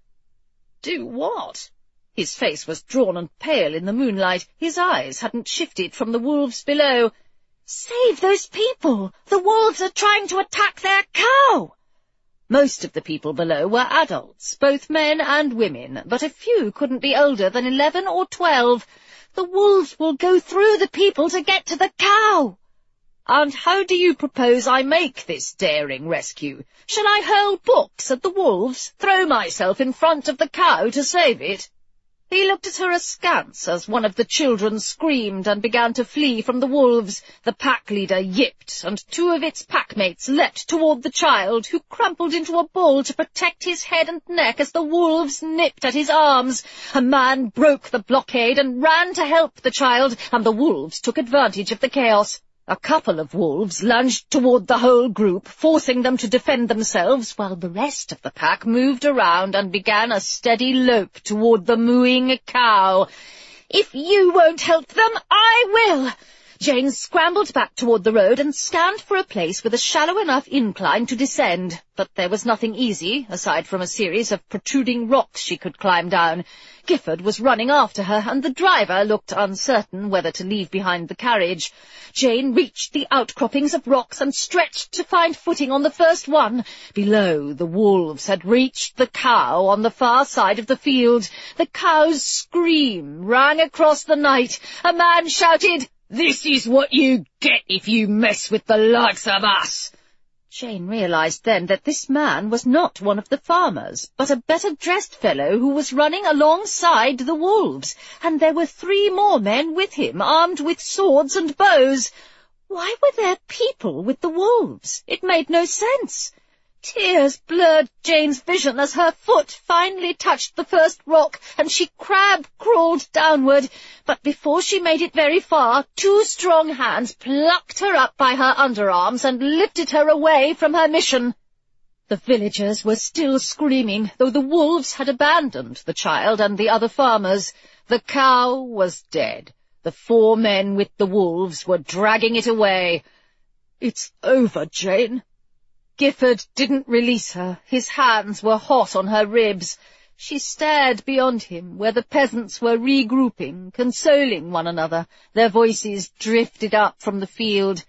"Do what?" His face was drawn and pale in the moonlight. His eyes hadn't shifted from the wolves below. "Save those people! The wolves are trying to attack their cow!" Most of the people below were adults, both men and women, but a few couldn't be older than eleven or twelve. "The wolves will go through the people to get to the cow." "And how do you propose I make this daring rescue? Shall I hurl books at the wolves, throw myself in front of the cow to save it?" He looked at her askance as one of the children screamed and began to flee from the wolves. The pack leader yipped, and two of its packmates leapt toward the child, who crumpled into a ball to protect his head and neck as the wolves nipped at his arms. A man broke the blockade and ran to help the child, and the wolves took advantage of the chaos. A couple of wolves lunged toward the whole group, forcing them to defend themselves, while the rest of the pack moved around and began a steady lope toward the mooing cow. "If you won't help them, I will!" Jane scrambled back toward the road and scanned for a place with a shallow enough incline to descend, but there was nothing easy, aside from a series of protruding rocks she could climb down. Gifford was running after her, and the driver looked uncertain whether to leave behind the carriage. Jane reached the outcroppings of rocks and stretched to find footing on the first one. Below, the wolves had reached the cow on the far side of the field. The cow's scream rang across the night. A man shouted, "This is what you get if you mess with the likes of us!" Jane realized then that this man was not one of the farmers, but a better-dressed fellow who was running alongside the wolves, and there were three more men with him, armed with swords and bows. Why were there people with the wolves? It made no sense. Tears blurred Jane's vision as her foot finally touched the first rock, and she crab-crawled downward. But before she made it very far, two strong hands plucked her up by her underarms and lifted her away from her mission. The villagers were still screaming, though the wolves had abandoned the child and the other farmers. The cow was dead. The four men with the wolves were dragging it away. "It's over, Jane." Gifford didn't release her. His hands were hot on her ribs. She stared beyond him, where the peasants were regrouping, consoling one another. Their voices drifted up from the field.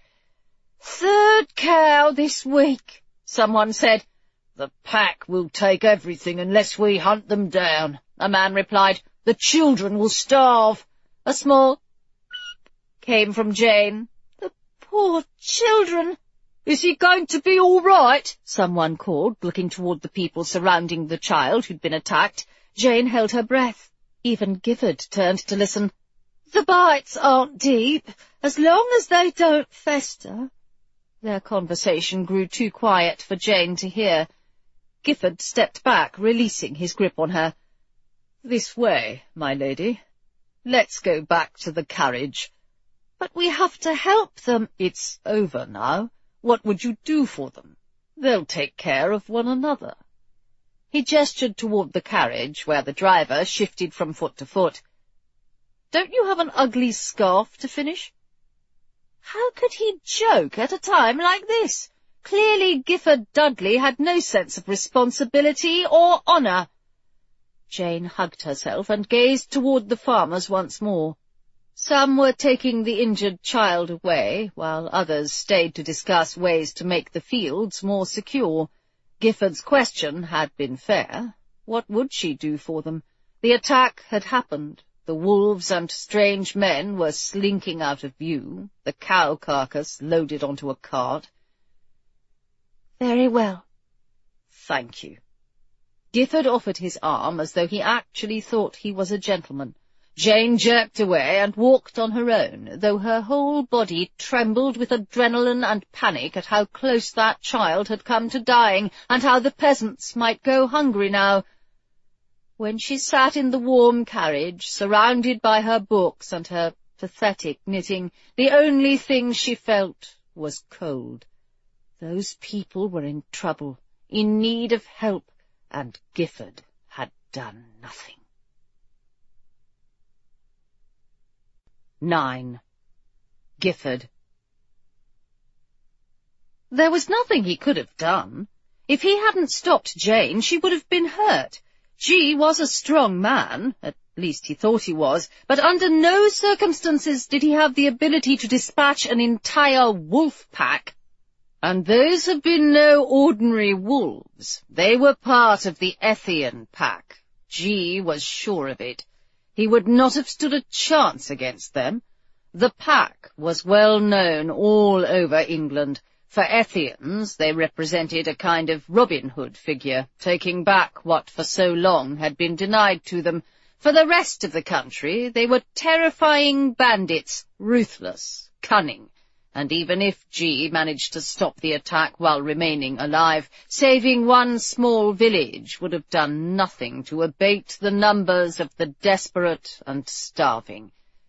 "Third cow this week," someone said. "The pack will take everything unless we hunt them down," a man replied. "The children will starve." A small beep came from Jane. "The poor children." "Is he going to be all right?" someone called, looking toward the people surrounding the child who'd been attacked. Jane held her breath. Even Gifford turned to listen. "The bites aren't deep, as long as they don't fester." Their conversation grew too quiet for Jane to hear. Gifford stepped back, releasing his grip on her. "This way, my lady. Let's go back to the carriage." "But we have to help them." "It's over now. What would you do for them? They'll take care of one another." He gestured toward the carriage, where the driver shifted from foot to foot. "Don't you have an ugly scarf to finish?" How could he joke at a time like this? Clearly Gifford Dudley had no sense of responsibility or honour. Jane hugged herself and gazed toward the farmers once more. Some were taking the injured child away, while others stayed to discuss ways to make the fields more secure. Gifford's question had been fair. What would she do for them? The attack had happened. The wolves and strange men were slinking out of view, the cow carcass loaded onto a cart. "Very well." "Thank you." Gifford offered his arm as though he actually thought he was a gentleman. Jane jerked away and walked on her own, though her whole body trembled with adrenaline and panic at how close that child had come to dying, and how the peasants might go hungry now. When she sat in the warm carriage, surrounded by her books and her pathetic knitting, the only thing she felt was cold. Those people were in trouble, in need of help, and Gifford had done nothing. Nine. Gifford. There was nothing he could have done. If he hadn't stopped Jane, she would have been hurt. G was a strong man, at least he thought he was, but under no circumstances did he have the ability to dispatch an entire wolf pack. And those had been no ordinary wolves. They were part of the Ethian pack. G was sure of it. He would not have stood a chance against them. The pack was well known all over England. For Ethians, they represented a kind of Robin Hood figure, taking back what for so long had been denied to them. For the rest of the country, they were terrifying bandits, ruthless, cunning, and even if G managed to stop the attack while remaining alive, saving one small village would have done nothing to abate the numbers of the desperate and starving.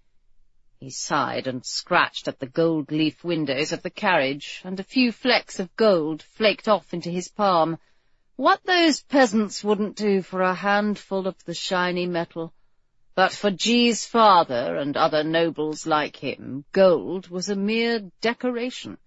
He sighed and scratched at the gold-leaf windows of the carriage, and a few flecks of gold flaked off into his palm. What those peasants wouldn't do for a handful of the shiny metal. But for G's father and other nobles like him, gold was a mere decoration.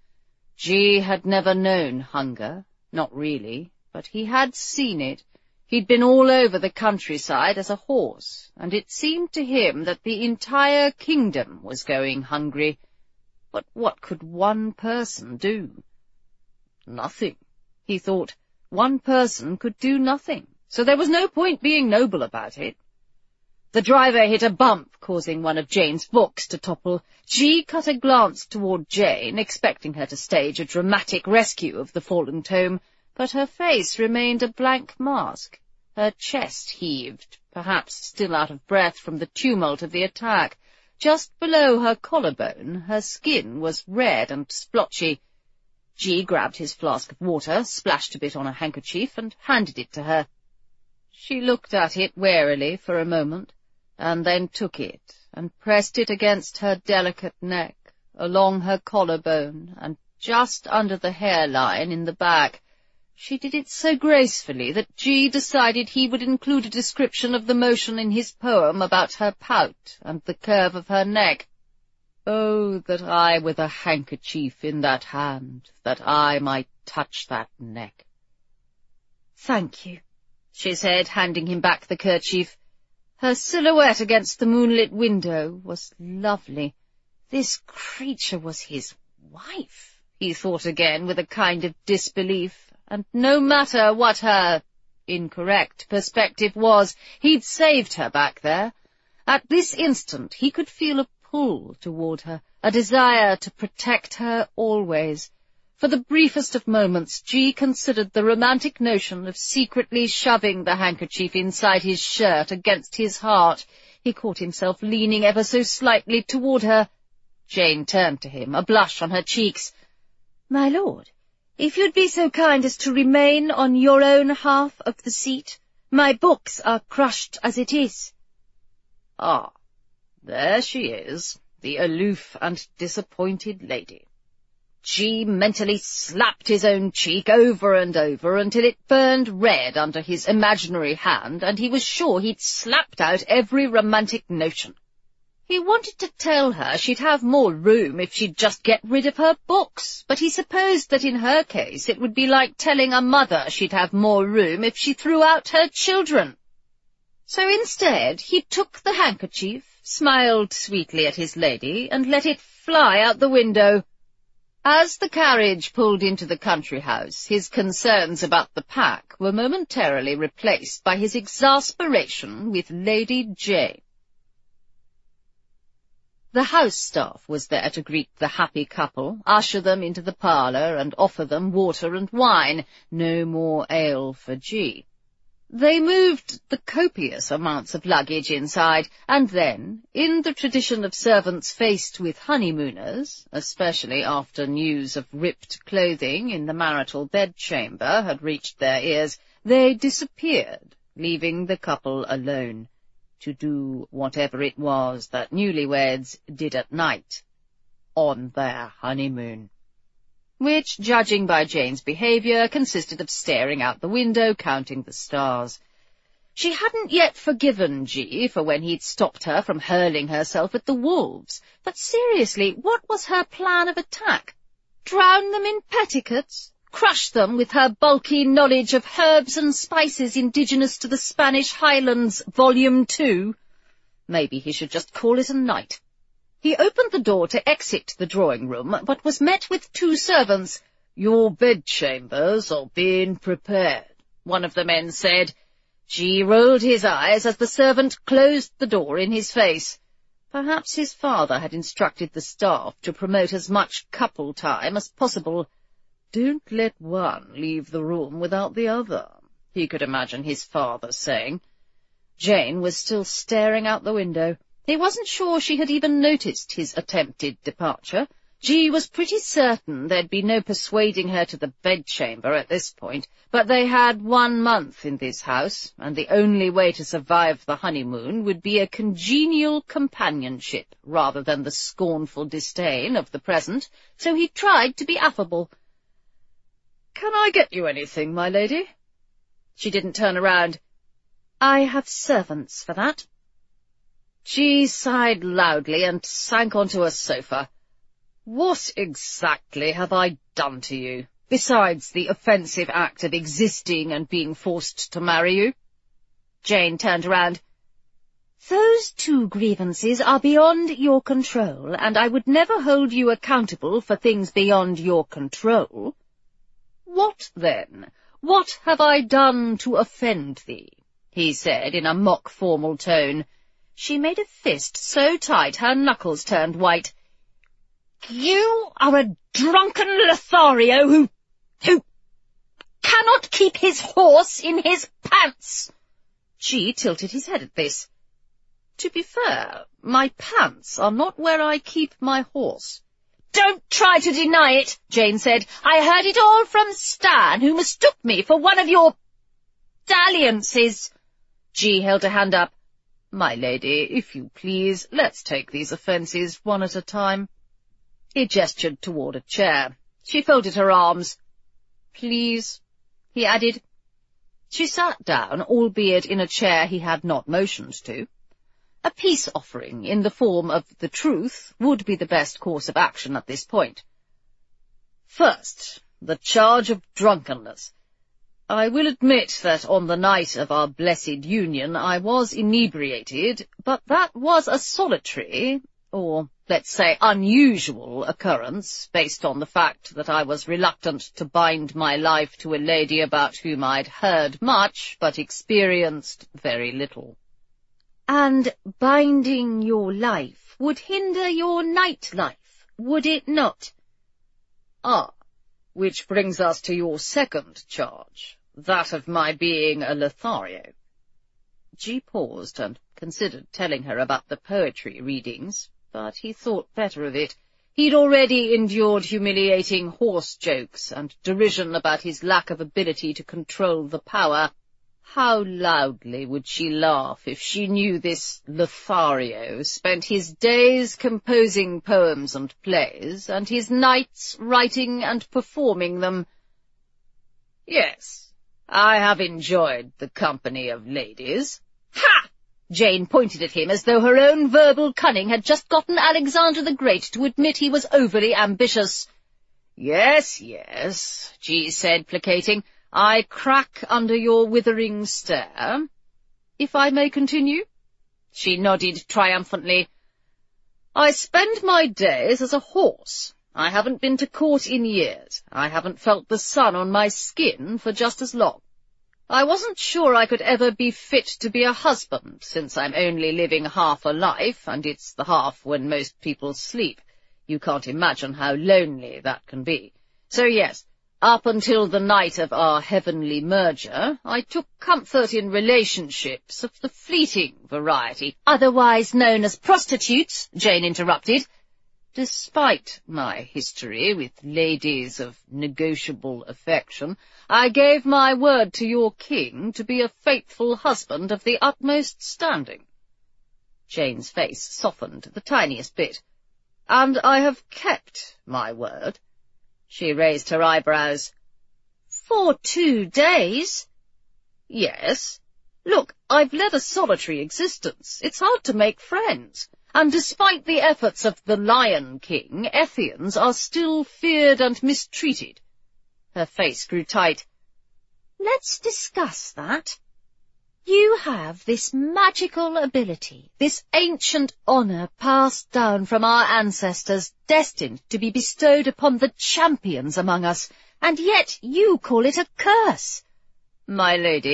G had never known hunger, not really, but he had seen it. He'd been all over the countryside as a horse, and it seemed to him that the entire kingdom was going hungry. But what could one person do? Nothing, he thought. One person could do nothing, so there was no point being noble about it. The driver hit a bump, causing one of Jane's books to topple. G cut a glance toward Jane, expecting her to stage a dramatic rescue of the fallen tome, but her face remained a blank mask. Her chest heaved, perhaps still out of breath from the tumult of the attack. Just below her collarbone, her skin was red and splotchy. G grabbed his flask of water, splashed a bit on a handkerchief, and handed it to her. She looked at it warily for a moment, and then took it and pressed it against her delicate neck, along her collarbone, and just under the hairline in the back. She did it so gracefully that G decided he would include a description of the motion in his poem about her pout and the curve of her neck. Oh, that I were the handkerchief in that hand, that I might touch that neck. "Thank you," she said, handing him back the kerchief. Her silhouette against the moonlit window was lovely. This creature was his wife, he thought again with a kind of disbelief. And no matter what her incorrect perspective was, he'd saved her back there. At this instant he could feel a pull toward her, a desire to protect her always. For the briefest of moments, G considered the romantic notion of secretly shoving the handkerchief inside his shirt against his heart. He caught himself leaning ever so slightly toward her. Jane turned to him, a blush on her cheeks. "My lord, if you'd be so kind as to remain on your own half of the seat. My books are crushed as it is." Ah, there she is, the aloof and disappointed lady. G mentally slapped his own cheek over and over until it burned red under his imaginary hand, and he was sure he'd slapped out every romantic notion. He wanted to tell her she'd have more room if she'd just get rid of her books, but he supposed that in her case it would be like telling a mother she'd have more room if she threw out her children. So instead he took the handkerchief, smiled sweetly at his lady, and let it fly out the window. As the carriage pulled into the country house, his concerns about the pack were momentarily replaced by his exasperation with Lady Jane. The house staff was there to greet the happy couple, usher them into the parlour, and offer them water and wine. No more ale for G. They moved the copious amounts of luggage inside, and then, in the tradition of servants faced with honeymooners, especially after news of ripped clothing in the marital bedchamber had reached their ears, they disappeared, leaving the couple alone, to do whatever it was that newlyweds did at night, on their honeymoon. which, judging by Jane's behaviour, consisted of staring out the window, counting the stars. She hadn't yet forgiven G for when he'd stopped her from hurling herself at the wolves, but seriously, what was her plan of attack? Drown them in petticoats? Crush them with her bulky knowledge of herbs and spices indigenous to the Spanish Highlands, Volume Two? Maybe he should just call it a night. He opened the door to exit the drawing-room, but was met with two servants. "Your bedchambers are being prepared," one of the men said. G rolled his eyes as the servant closed the door in his face. Perhaps his father had instructed the staff to promote as much couple time as possible. "Don't let one leave the room without the other," he could imagine his father saying. Jane was still staring out the window. He wasn't sure she had even noticed his attempted departure. G was pretty certain there'd be no persuading her to the bedchamber at this point, but they had one month in this house, and the only way to survive the honeymoon would be a congenial companionship rather than the scornful disdain of the present, so he tried to be affable. "Can I get you anything, my lady?" She didn't turn around. "I have servants for that." She sighed loudly and sank onto a sofa. "What exactly have I done to you, besides the offensive act of existing and being forced to marry you?" Jane turned around. "Those two grievances are beyond your control, and I would never hold you accountable for things beyond your control." "What, then? What have I done to offend thee?" he said in a mock-formal tone. She made a fist so tight her knuckles turned white. "You are a drunken Lothario who... who cannot keep his horse in his pants." G tilted his head at this. "To be fair, my pants are not where I keep my horse." "Don't try to deny it," Jane said. "I heard it all from Stan, who mistook me for one of your dalliances." G held a hand up. "My lady, if you please, let's take these offences one at a time." He gestured toward a chair. She folded her arms. "Please," he added. She sat down, albeit in a chair he had not motioned to. A peace offering in the form of the truth would be the best course of action at this point. "First, the charge of drunkenness. I will admit that on the night of our blessed union I was inebriated, but that was a solitary, or let's say unusual, occurrence, based on the fact that I was reluctant to bind my life to a lady about whom I'd heard much, but experienced very little." "And binding your life would hinder your night life, would it not?" "Ah, which brings us to your second charge, that of my being a Lothario." G paused and considered telling her about the poetry readings, but he thought better of it. He'd already endured humiliating horse jokes and derision about his lack of ability to control the power. How loudly would she laugh if she knew this Lothario spent his days composing poems and plays, and his nights writing and performing them. "Yes, I have enjoyed the company of ladies." "Ha!" Jane pointed at him as though her own verbal cunning had just gotten Alexander the Great to admit he was overly ambitious. "Yes, yes," G said, placating. "I crack under your withering stare. If I may continue?" She nodded triumphantly. "I spend my days as a horse. I haven't been to court in years. I haven't felt the sun on my skin for just as long. I wasn't sure I could ever be fit to be a husband, since I'm only living half a life, and it's the half when most people sleep. You can't imagine how lonely that can be. So yes, up until the night of our heavenly merger, I took comfort in relationships of the fleeting variety." "Otherwise known as prostitutes," Jane interrupted. "Despite my history with ladies of negotiable affection, I gave my word to your king to be a faithful husband of the utmost standing." Jane's face softened the tiniest bit. "And I have kept my word." She raised her eyebrows. For two days? Yes. Look, I've led a solitary existence. It's hard to make friends. And despite the efforts of the Lion King, Ethians are still feared and mistreated. Her face grew tight. Let's discuss that. You have this magical ability, this ancient honour passed down from our ancestors, destined to be bestowed upon the champions among us, and yet you call it a curse. My lady,